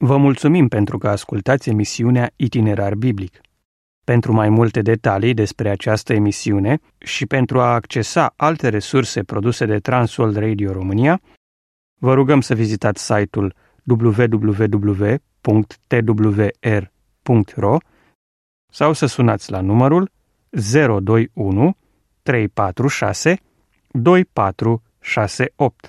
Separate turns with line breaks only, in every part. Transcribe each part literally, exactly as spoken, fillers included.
Vă mulțumim pentru că ascultați emisiunea Itinerar Biblic. Pentru mai multe detalii despre această emisiune și pentru a accesa alte resurse produse de Transworld Radio România, vă rugăm să vizitați site-ul w w w punct t w r punct r o sau să sunați la numărul zero doi unu trei patru șase doi patru șase opt.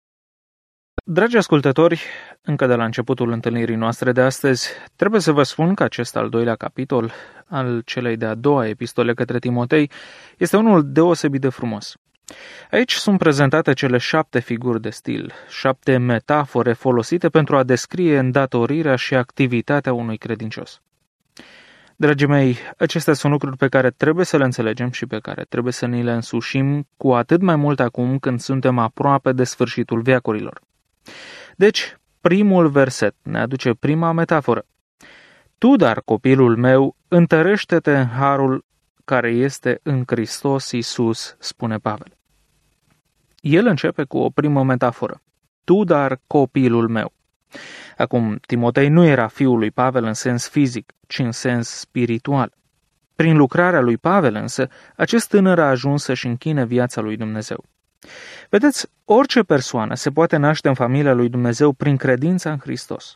Dragi ascultători, încă de la începutul întâlnirii noastre de astăzi, trebuie să vă spun că acest al doilea capitol al celei de-a doua epistole către Timotei este unul deosebit de frumos. Aici sunt prezentate cele șapte figuri de stil, șapte metafore folosite pentru a descrie îndatorirea și activitatea unui credincios. Dragii mei, acestea sunt lucruri pe care trebuie să le înțelegem și pe care trebuie să ni le însușim cu atât mai mult acum când suntem aproape de sfârșitul veacurilor. Deci, primul verset ne aduce prima metaforă. Tu, dar, copilul meu, întărește-te în harul care este în Hristos Iisus, spune Pavel. El începe cu o primă metaforă. Tu, dar, copilul meu. Acum, Timotei nu era fiul lui Pavel în sens fizic, ci în sens spiritual. Prin lucrarea lui Pavel însă, acest tânăr a ajuns să-și închine viața lui Dumnezeu. Vedeți, orice persoană se poate naște în familia lui Dumnezeu prin credința în Hristos.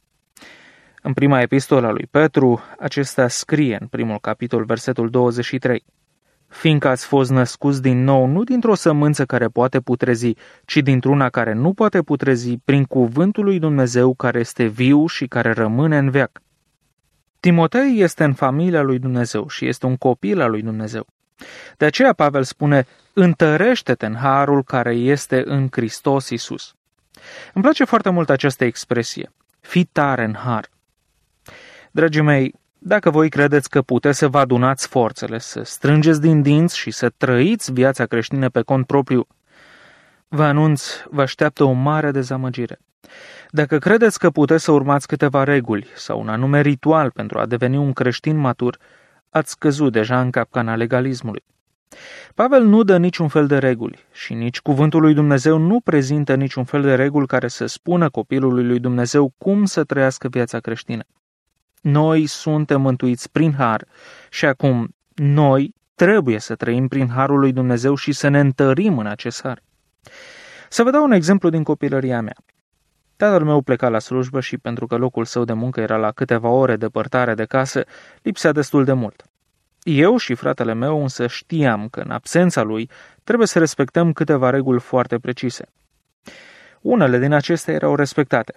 În prima epistolă a lui Petru, acesta scrie în primul capitol, versetul douăzeci și trei. Fiindcă ați fost născuți din nou, nu dintr-o sămânță care poate putrezi, ci dintr-una care nu poate putrezi, prin cuvântul lui Dumnezeu care este viu și care rămâne în veac. Timotei este în familia lui Dumnezeu și este un copil al lui Dumnezeu. De aceea Pavel spune, întărește-te în harul care este în Hristos Iisus. Îmi place foarte mult această expresie, fii tare în har. Dragii mei, dacă voi credeți că puteți să vă adunați forțele, să strângeți din dinți și să trăiți viața creștină pe cont propriu, vă anunț, vă așteaptă o mare dezamăgire. Dacă credeți că puteți să urmați câteva reguli sau un anume ritual pentru a deveni un creștin matur, ați căzut deja în capcana legalismului. Pavel nu dă niciun fel de reguli și nici cuvântul lui Dumnezeu nu prezintă niciun fel de reguli care să spună copilului lui Dumnezeu cum să trăiască viața creștină. Noi suntem mântuiți prin har și acum noi trebuie să trăim prin harul lui Dumnezeu și să ne întărim în acest har. Să vă dau un exemplu din copilăria mea. Tatăl meu pleca la slujbă și pentru că locul său de muncă era la câteva ore depărtare de casă, lipsea destul de mult. Eu și fratele meu însă știam că în absența lui trebuie să respectăm câteva reguli foarte precise. Unele din acestea erau respectate.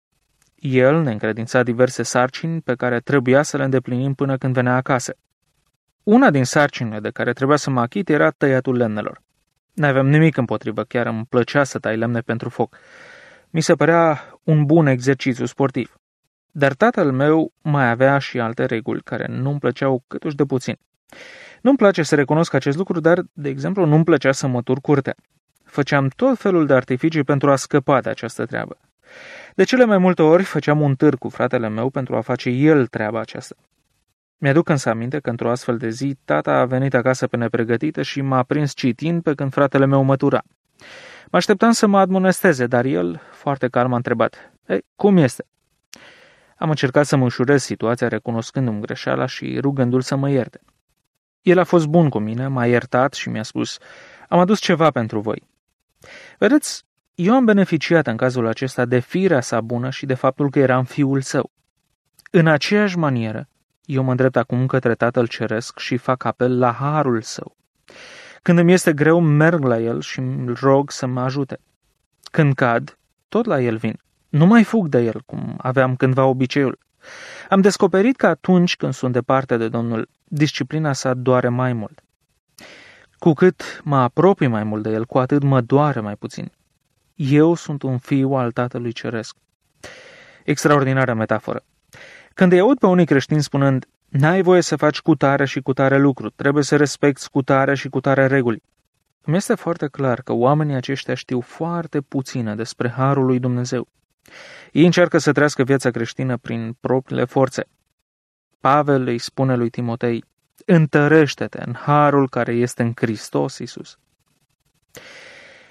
El ne încredința diverse sarcini pe care trebuia să le îndeplinim până când venea acasă. Una din sarcinile de care trebuia să mă achit era tăiatul lemnelor. N-aveam nimic împotrivă, chiar îmi plăcea să tai lemne pentru foc. Mi se părea un bun exercițiu sportiv. Dar tatăl meu mai avea și alte reguli care nu-mi plăceau câtuși de puțin. Nu-mi place să recunosc acest lucru, dar, de exemplu, nu-mi plăcea să mă tur curtea. Făceam tot felul de artificii pentru a scăpa de această treabă. De cele mai multe ori făceam un târg cu fratele meu pentru a face el treaba aceasta. Mi-aduc însă aminte că într-o astfel de zi, tata a venit acasă pe nepregătită și m-a prins citind pe când fratele meu mă tura. Mă așteptam să mă admonesteze, dar el, foarte calm, a întrebat, Ei, cum este? Am încercat să mă ușurez situația recunoscându-mi greșeala și rugându-l să mă ierte. El a fost bun cu mine, m-a iertat și mi-a spus, am adus ceva pentru voi. Vedeți, eu am beneficiat în cazul acesta de firea sa bună și de faptul că eram fiul său. În aceeași manieră, eu mă îndrept acum către Tatăl Ceresc și fac apel la harul său. Când îmi este greu, merg la el și îl rog să mă ajute. Când cad, tot la el vin. Nu mai fug de el, cum aveam cândva obiceiul. Am descoperit că atunci când sunt departe de Domnul, disciplina sa doare mai mult. Cu cât mă apropii mai mult de el, cu atât mă doare mai puțin. Eu sunt un fiu al Tatălui Ceresc. Extraordinară metaforă. Când îi aud pe unii creștini spunând, n-ai voie să faci cu tare și cu tare lucru, trebuie să respecti cu tare și cu tare reguli, îmi este foarte clar că oamenii aceștia știu foarte puține despre harul lui Dumnezeu. Ei încearcă să trăiască viața creștină prin propriile forțe. Pavel îi spune lui Timotei, întărește-te în harul care este în Hristos Iisus.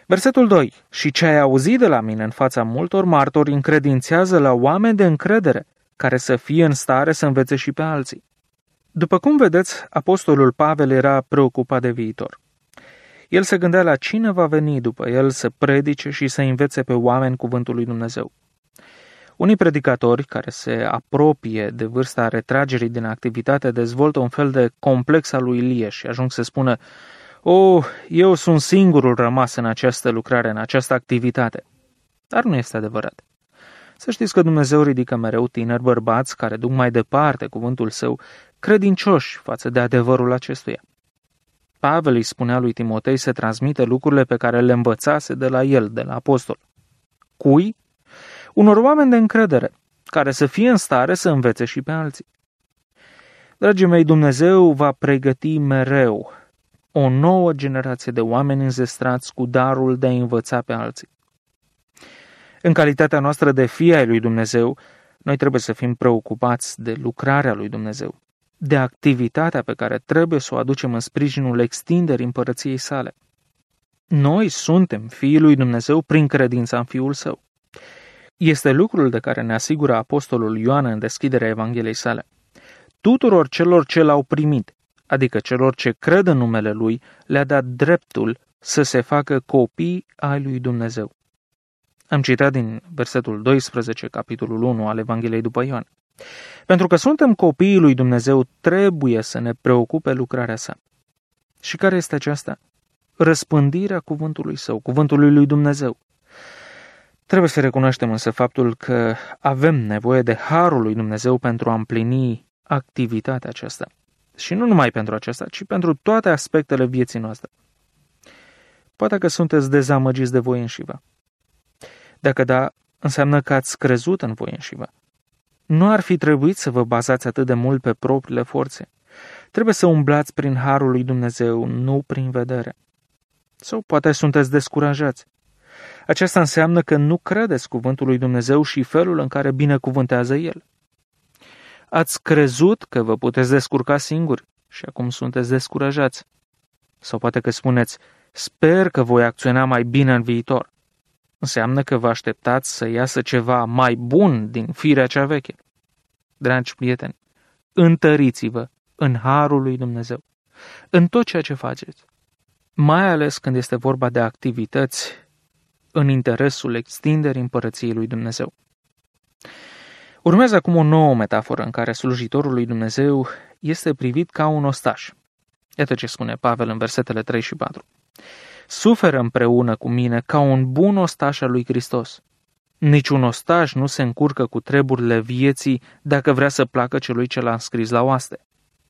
Versetul doi. Și ce ai auzit de la mine în fața multor martori, încredințează la oameni de încredere, care să fie în stare să învețe și pe alții. După cum vedeți, apostolul Pavel era preocupat de viitor. El se gândea la cine va veni după el să predice și să învețe pe oameni cuvântul lui Dumnezeu. Unii predicatori care se apropie de vârsta retragerii din activitate dezvoltă un fel de complex al lui Ilie și ajung să spună: "Oh, eu sunt singurul rămas în această lucrare, în această activitate." Dar nu este adevărat. Să știți că Dumnezeu ridică mereu tineri bărbați care duc mai departe cuvântul său, credincioși față de adevărul acestuia. Pavel îi spunea lui Timotei să transmită lucrurile pe care le învățase de la el, de la apostol. Cui? Unor oameni de încredere, care să fie în stare să învețe și pe alții. Dragii mei, Dumnezeu va pregăti mereu o nouă generație de oameni înzestrați cu darul de a învăța pe alții. În calitatea noastră de fii ai lui Dumnezeu, noi trebuie să fim preocupați de lucrarea lui Dumnezeu, de activitatea pe care trebuie să o aducem în sprijinul extinderii împărăției sale. Noi suntem fiii lui Dumnezeu prin credința în Fiul Său. Este lucrul de care ne asigură apostolul Ioan în deschiderea Evangheliei sale. Tuturor celor ce l-au primit, adică celor ce cred în numele Lui, le-a dat dreptul să se facă copii ai lui Dumnezeu. Am citat din versetul doisprezece, capitolul unu al Evangheliei după Ioan. Pentru că suntem copiii lui Dumnezeu, trebuie să ne preocupe lucrarea sa. Și care este aceasta? Răspândirea cuvântului său, cuvântului lui Dumnezeu. Trebuie să recunoaștem însă faptul că avem nevoie de harul lui Dumnezeu pentru a împlini activitatea aceasta. Și nu numai pentru aceasta, ci pentru toate aspectele vieții noastre. Poate că sunteți dezamăgiți de voi înșivă. Dacă da, înseamnă că ați crezut în voi înșivă. Nu ar fi trebuit să vă bazați atât de mult pe propriile forțe. Trebuie să umblați prin harul lui Dumnezeu, nu prin vedere. Sau poate sunteți descurajați. Aceasta înseamnă că nu credeți cuvântul lui Dumnezeu și felul în care binecuvântează El. Ați crezut că vă puteți descurca singuri și acum sunteți descurajați. Sau poate că spuneți: sper că voi acționa mai bine în viitor. Înseamnă că vă așteptați să iasă ceva mai bun din firea cea veche. Dragi prieteni, întăriți-vă în harul lui Dumnezeu, în tot ceea ce faceți, mai ales când este vorba de activități în interesul extinderii împărăției lui Dumnezeu. Urmează acum o nouă metaforă în care slujitorul lui Dumnezeu este privit ca un ostaș. Iată ce spune Pavel în versetele trei și patru. Suferă împreună cu mine ca un bun ostaș al lui Hristos. Niciun ostaș nu se încurcă cu treburile vieții dacă vrea să placă celui ce l-a înscris la oaste.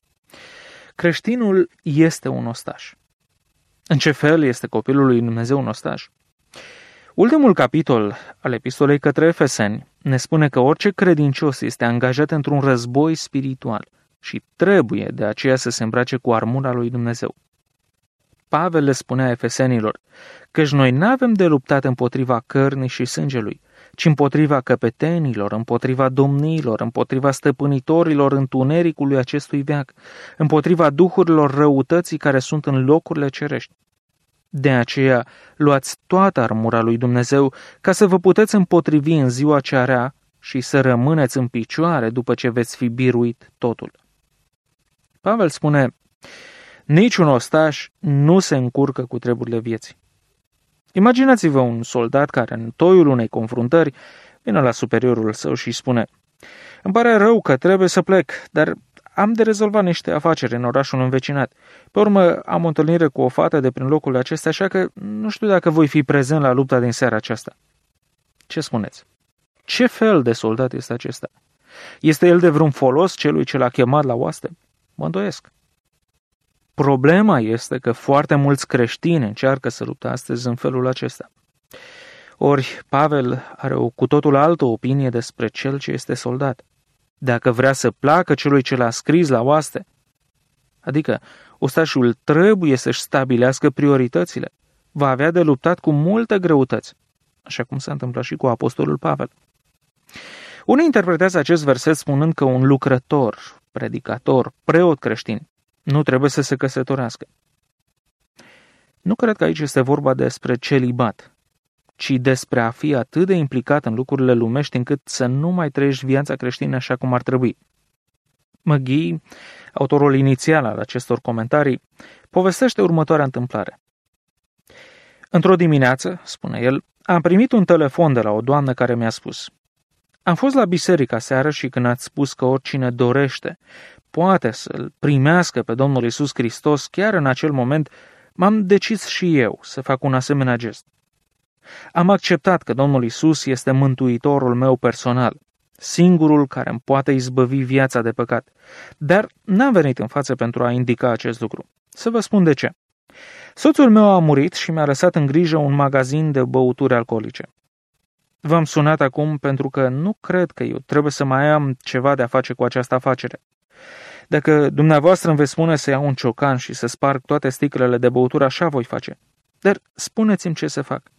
Creștinul este un ostaș. În ce fel este copilul lui Dumnezeu un ostaș? Ultimul capitol al epistolei către Efeseni ne spune că orice credincios este angajat într-un război spiritual și trebuie de aceea să se îmbrace cu armura lui Dumnezeu. Pavel le spunea efesenilor căci noi n-avem de luptat împotriva cărnii și sângelui, ci împotriva căpetenilor, împotriva domniilor, împotriva stăpânitorilor întunericului acestui veac, împotriva duhurilor răutății care sunt în locurile cerești. De aceea, luați toată armura lui Dumnezeu ca să vă puteți împotrivi în ziua cea rea și să rămâneți în picioare după ce veți fi biruit totul. Pavel spune: niciun ostaș nu se încurcă cu treburile vieții. Imaginați-vă un soldat care în toiul unei confruntări vine la superiorul său și spune: îmi pare rău că trebuie să plec, dar am de rezolvat niște afaceri în orașul învecinat. Pe urmă am o întâlnire cu o fată de prin locul acesta, așa că nu știu dacă voi fi prezent la lupta din seara aceasta. Ce spuneți? Ce fel de soldat este acesta? Este el de vreun folos celui ce l-a chemat la oaste? Mă îndoiesc. Problema este că foarte mulți creștini încearcă să lupte astăzi în felul acesta. Ori Pavel are o cu totul altă opinie despre cel ce este soldat. Dacă vrea să placă celui ce l-a scris la oaste, adică ostașul trebuie să-și stabilească prioritățile, va avea de luptat cu multe greutăți, așa cum s-a întâmplat și cu apostolul Pavel. Unii interpretează acest verset spunând că un lucrător, predicator, preot creștin, nu trebuie să se căsătorească. Nu cred că aici este vorba despre celibat, ci despre a fi atât de implicat în lucrurile lumești încât să nu mai trăiești viața creștină așa cum ar trebui. McGee, autorul inițial al acestor comentarii, povestește următoarea întâmplare. Într-o dimineață, spune el, am primit un telefon de la o doamnă care mi-a spus: am fost la biserică aseară și când ați spus că oricine dorește poate să-L primească pe Domnul Iisus Hristos, chiar în acel moment m-am decis și eu să fac un asemenea gest. Am acceptat că Domnul Iisus este mântuitorul meu personal, singurul care îmi poate izbăvi viața de păcat, dar n-am venit în față pentru a indica acest lucru. Să vă spun de ce. Soțul meu a murit și mi-a lăsat în grijă un magazin de băuturi alcoolice. V-am sunat acum pentru că nu cred că eu trebuie să mai am ceva de a face cu această afacere. Dacă dumneavoastră îmi veți spune să iau un ciocan și să sparg toate sticlele de băutură, așa voi face. Dar spuneți-mi ce să fac.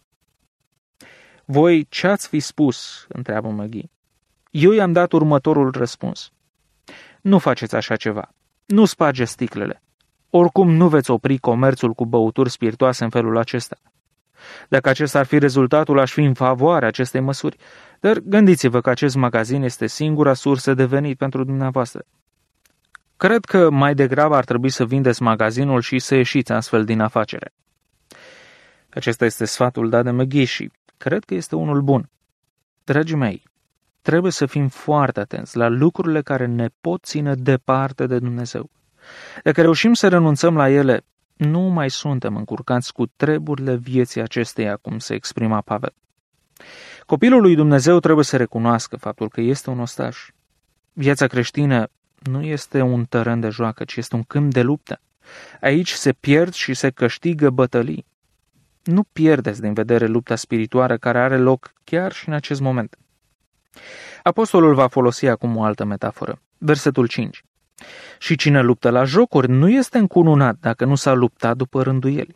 Voi ce ați fi spus? Întreabă McGee. Eu i-am dat următorul răspuns. Nu faceți așa ceva. Nu spargeți sticlele. Oricum nu veți opri comerțul cu băuturi spiritoase în felul acesta. Dacă acesta ar fi rezultatul, aș fi în favoarea acestei măsuri, dar gândiți-vă că acest magazin este singura sursă de venit pentru dumneavoastră. Cred că mai degrabă ar trebui să vindeți magazinul și să ieșiți astfel din afacere. Acesta este sfatul dat de McGee și cred că este unul bun. Dragii mei, trebuie să fim foarte atenți la lucrurile care ne pot ține departe de Dumnezeu. Dacă reușim să renunțăm la ele, nu mai suntem încurcați cu treburile vieții acesteia, cum se exprima Pavel. Copilul lui Dumnezeu trebuie să recunoască faptul că este un ostaș. Viața creștină nu este un teren de joacă, ci este un câmp de luptă. Aici se pierd și se câștigă bătălii. Nu pierdeți din vedere lupta spirituală care are loc chiar și în acest moment. Apostolul va folosi acum o altă metaforă. Versetul cinci. Și cine luptă la jocuri nu este încununat dacă nu s-a luptat după rânduieli.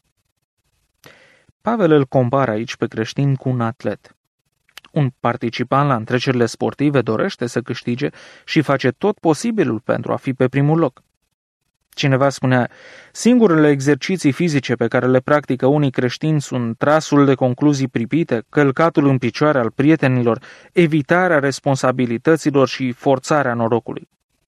Pavel îl compară aici pe creștin cu un atlet. Un participant la întrecerile sportive dorește să câștige și face tot posibilul pentru a fi pe primul loc. Cineva spunea, singurele exerciții fizice pe care le practică unii creștini sunt trasul de concluzii pripite, călcatul în picioare al prietenilor, evitarea responsabilităților și forțarea norocului.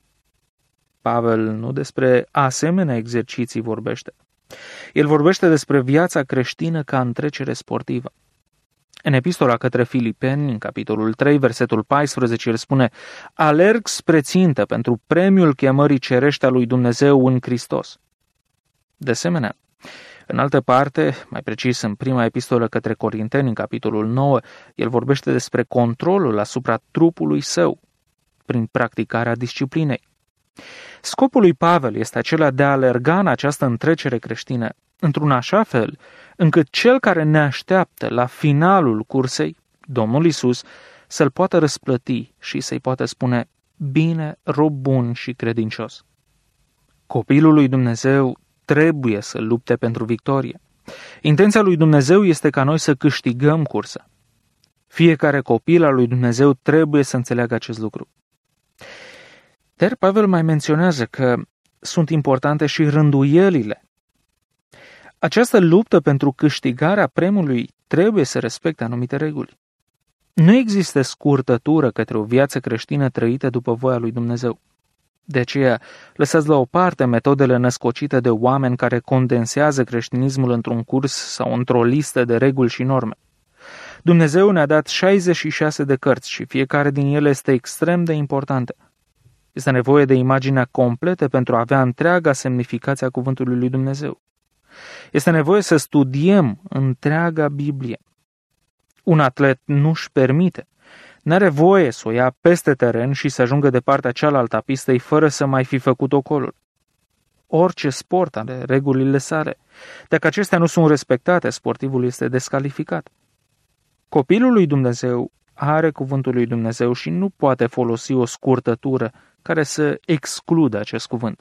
Pavel nu despre asemenea exerciții vorbește. El vorbește despre viața creștină ca întrecere sportivă. În epistola către Filipeni, în capitolul trei, versetul paisprezece, el spune, alerg spre țintă pentru premiul chemării cerești a lui Dumnezeu în Hristos. De asemenea, în altă parte, mai precis în prima epistolă către Corinteni, în capitolul nouă, el vorbește despre controlul asupra trupului său, prin practicarea disciplinei. Scopul lui Pavel este acela de a alerga în această întrecere creștină, într-un așa fel, încât cel care ne așteaptă la finalul cursei, Domnul Iisus, să-l poată răsplăti și să-i poată spune, bine, rob bun și credincios. Copilul lui Dumnezeu trebuie să lupte pentru victorie. Intenția lui Dumnezeu este ca noi să câștigăm cursa. Fiecare copil al lui Dumnezeu trebuie să înțeleagă acest lucru. Dar Pavel mai menționează că sunt importante și rânduielile. Această luptă pentru câștigarea premiului trebuie să respecte anumite reguli. Nu există scurtătură către o viață creștină trăită după voia lui Dumnezeu. De aceea, lăsați la o parte metodele născocite de oameni care condensează creștinismul într-un curs sau într-o listă de reguli și norme. Dumnezeu ne-a dat șaizeci și șase de cărți și fiecare din ele este extrem de importantă. Este nevoie de imaginea completă pentru a avea întreaga semnificație a cuvântului lui Dumnezeu. Este nevoie să studiem întreaga Biblie. Un atlet nu-și permite, n-are voie să o ia peste teren și să ajungă de partea cealaltă a pistei fără să mai fi făcut ocolul. Orice sport are regulile sale. Dacă acestea nu sunt respectate, sportivul este descalificat. Copilul lui Dumnezeu are cuvântul lui Dumnezeu și nu poate folosi o scurtătură care să excludă acest cuvânt.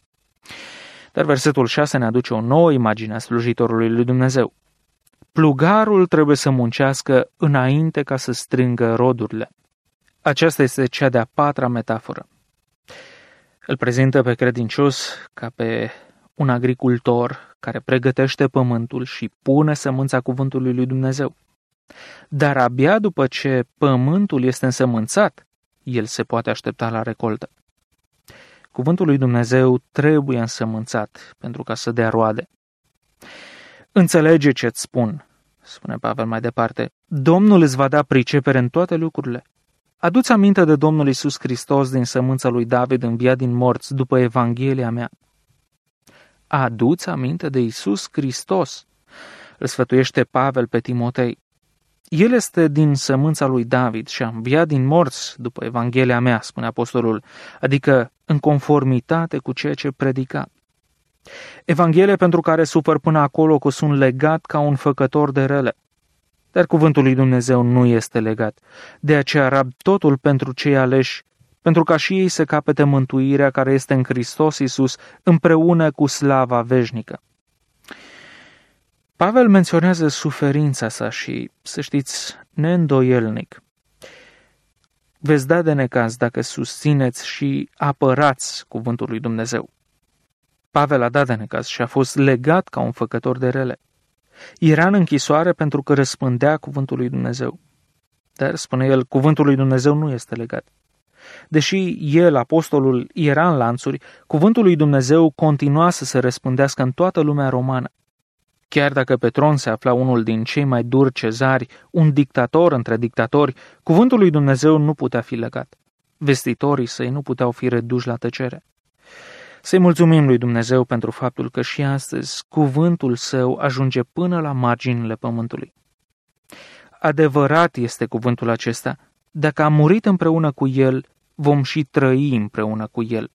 Dar versetul șase ne aduce o nouă imagine a slujitorului lui Dumnezeu. Plugarul trebuie să muncească înainte ca să strângă rodurile. Aceasta este cea de-a patra metaforă. Îl prezintă pe credincios ca pe un agricultor care pregătește pământul și pune sămânța cuvântului lui Dumnezeu. Dar abia după ce pământul este însămânțat, el se poate aștepta la recoltă. Cuvântul lui Dumnezeu trebuie însămânțat pentru ca să dea roade. Înțelege ce-ți spun, spune Pavel mai departe. Domnul îți va da pricepere în toate lucrurile. Adu-ți aminte de Domnul Iisus Hristos din sămânța lui David înviat din morți după Evanghelia mea. Adu-ți aminte de Iisus Hristos, îl sfătuiește Pavel pe Timotei. El este din sămânța lui David și a înviat din morți după Evanghelia mea, spune apostolul, adică în conformitate cu ceea ce predica. Evanghelia pentru care sufăr până acolo că sunt legat ca un făcător de rele. Dar cuvântul lui Dumnezeu nu este legat. De aceea rab totul pentru cei aleși, pentru ca și ei să capete mântuirea care este în Hristos Iisus împreună cu slava veșnică. Pavel menționează suferința sa și, să știți, neîndoielnic. Veți da de necaz dacă susțineți și apărați cuvântul lui Dumnezeu. Pavel a dat de necaz și a fost legat ca un făcător de rele. Era în închisoare pentru că răspândea cuvântul lui Dumnezeu. Dar, spune el, cuvântul lui Dumnezeu nu este legat. Deși el, apostolul, era în lanțuri, cuvântul lui Dumnezeu continua să se răspândească în toată lumea romană. Chiar dacă pe tron se afla unul din cei mai duri cezari, un dictator între dictatori, cuvântul lui Dumnezeu nu putea fi legat. Vestitorii săi nu puteau fi reduși la tăcere. Să-i mulțumim lui Dumnezeu pentru faptul că și astăzi cuvântul său ajunge până la marginile pământului. Adevărat este cuvântul acesta. Dacă am murit împreună cu el, vom și trăi împreună cu el.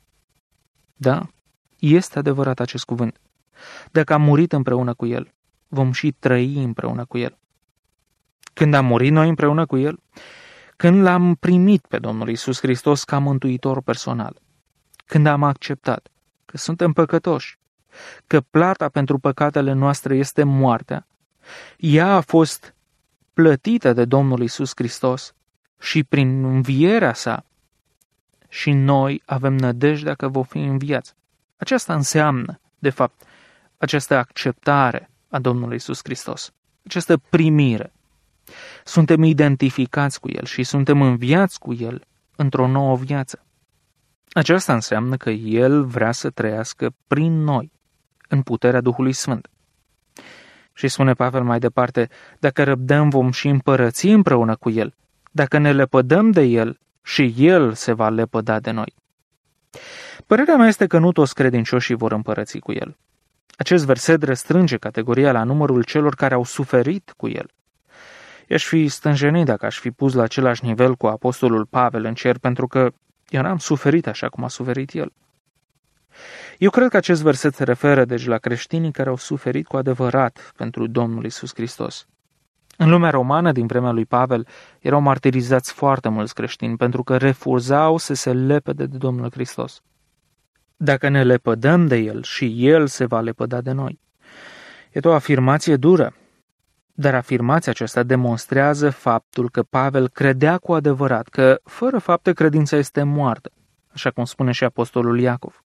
Da, este adevărat acest cuvânt. Dacă am murit împreună cu el, vom și trăi împreună cu el. Când am murit noi împreună cu el? Când l-am primit pe Domnul Iisus Hristos ca mântuitor personal. Când am acceptat că suntem păcătoși, că plata pentru păcatele noastre este moartea, ea a fost plătită de Domnul Iisus Hristos și prin învierea sa și noi avem nădejdea că vom fi înviați. Aceasta înseamnă, de fapt, această acceptare a Domnului Iisus Hristos, această primire. Suntem identificați cu El și suntem înviați cu El într-o nouă viață. Aceasta înseamnă că El vrea să trăiască prin noi, în puterea Duhului Sfânt. Și spune Pavel mai departe, dacă răbdăm vom și împărăți împreună cu El, dacă ne lepădăm de El și El se va lepăda de noi. Părerea mea este că nu toți credincioșii vor împărăți cu El. Acest verset restrânge categoria la numărul celor care au suferit cu El. I-aș fi stânjenit dacă aș fi pus la același nivel cu apostolul Pavel în cer, pentru că eu n-am suferit așa cum a suferit el. Eu cred că acest verset se referă deci la creștinii care au suferit cu adevărat pentru Domnul Iisus Hristos. În lumea romană din vremea lui Pavel erau martirizați foarte mulți creștini pentru că refuzau să se lepede de Domnul Hristos. Dacă ne lepădăm de El și El se va lepăda de noi. E o afirmație dură, dar afirmația aceasta demonstrează faptul că Pavel credea cu adevărat că fără fapte credința este moartă, așa cum spune și apostolul Iacov.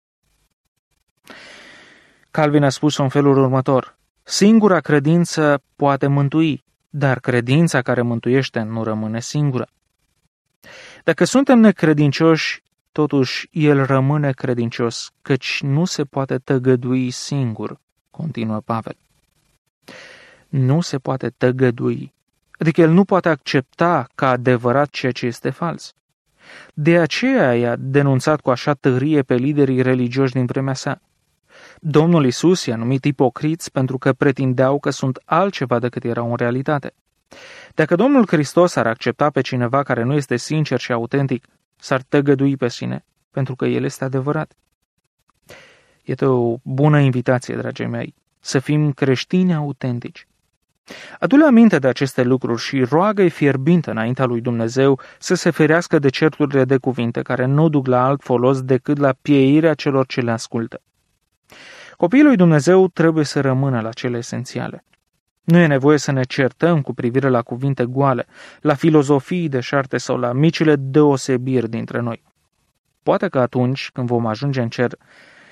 Calvin a spus în felul următor: singura credință poate mântui, dar credința care mântuiește nu rămâne singură. Dacă suntem necredincioși, totuși El rămâne credincios, căci nu se poate tăgădui singur, continuă Pavel. Nu se poate tăgădui, adică El nu poate accepta ca adevărat ceea ce este fals. De aceea i-a denunțat cu așa tărie pe liderii religioși din vremea sa. Domnul Iisus i-a numit ipocriți pentru că pretindeau că sunt altceva decât erau în realitate. Dacă Domnul Hristos ar accepta pe cineva care nu este sincer și autentic, s-ar tăgădui pe sine, pentru că El este adevărat. Este o bună invitație, dragii mei, să fim creștini autentici. Adu-le aminte de aceste lucruri și roagă-i fierbinte înaintea lui Dumnezeu să se ferească de certurile de cuvinte care nu duc la alt folos decât la pieirea celor ce le ascultă. Copiii lui Dumnezeu trebuie să rămână la cele esențiale. Nu e nevoie să ne certăm cu privire la cuvinte goale, la filozofii deșarte sau la micile deosebiri dintre noi. Poate că atunci, când vom ajunge în cer,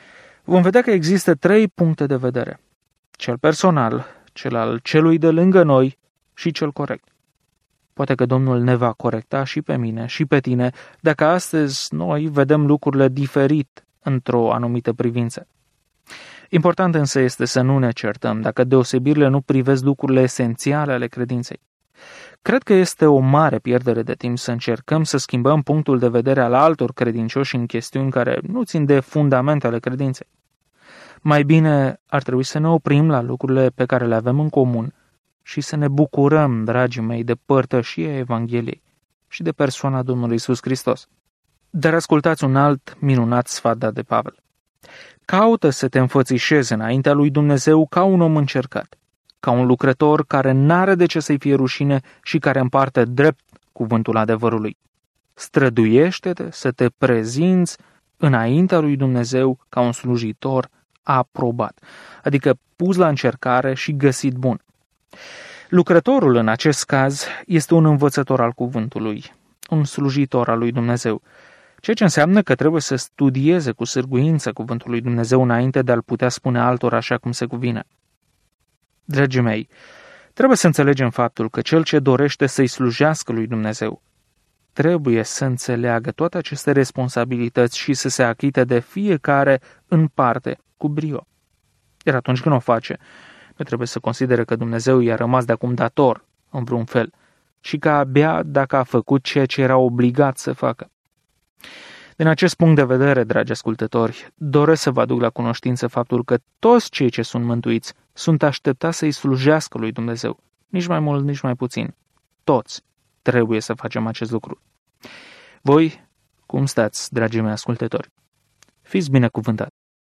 vom vedea că există trei puncte de vedere. Cel personal, cel al celui de lângă noi și cel corect. Poate că Domnul ne va corecta și pe mine și pe tine dacă astăzi noi vedem lucrurile diferit într-o anumită privință. Important însă este să nu ne certăm dacă deosebirile nu privesc lucrurile esențiale ale credinței. Cred că este o mare pierdere de timp să încercăm să schimbăm punctul de vedere al altor credincioși în chestiuni care nu țin de fundamente ale credinței. Mai bine ar trebui să ne oprim la lucrurile pe care le avem în comun și să ne bucurăm, dragii mei, de părtășia Evangheliei și de persoana Domnului Iisus Hristos. Dar ascultați un alt minunat sfat dat de Pavel. Caută să te înfățișezi înaintea lui Dumnezeu ca un om încercat, ca un lucrător care n-are de ce să-i fie rușine și care împarte drept cuvântul adevărului. Străduiește-te să te prezinți înaintea lui Dumnezeu ca un slujitor aprobat, adică pus la încercare și găsit bun. Lucrătorul în acest caz este un învățător al cuvântului, un slujitor al lui Dumnezeu, ceea ce înseamnă că trebuie să studieze cu sârguință cuvântul lui Dumnezeu înainte de a-l putea spune altora așa cum se cuvine. Dragii mei, trebuie să înțelegem faptul că cel ce dorește să-i slujească lui Dumnezeu trebuie să înțeleagă toate aceste responsabilități și să se achite de fiecare în parte cu brio. Iar atunci când o face, nu trebuie să considere că Dumnezeu i-a rămas de acum dator, în vreun fel, și că abia dacă a făcut ceea ce era obligat să facă. Din acest punct de vedere, dragi ascultători, doresc să vă aduc la cunoștință faptul că toți cei ce sunt mântuiți sunt așteptați să-i slujească lui Dumnezeu. Nici mai mult, nici mai puțin. Toți trebuie să facem acest lucru. Voi, cum stați, dragii mei ascultători? Fiți binecuvântați!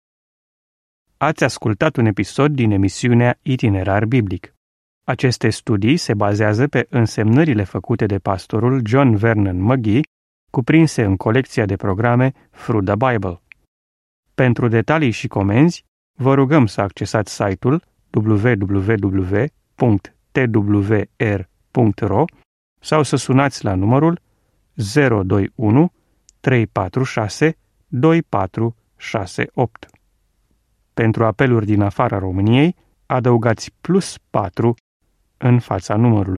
Ați ascultat un episod din emisiunea Itinerar Biblic. Aceste studii se bazează pe însemnările făcute de pastorul John Vernon McGee, cuprinse în colecția de programe Through the Bible. Pentru detalii și comenzi, vă rugăm să accesați site-ul w w w punct t w r punct r o sau să sunați la numărul zero doi unu trei patru șase doi patru șase opt. Pentru apeluri din afara României, adăugați plus patru în fața numărului.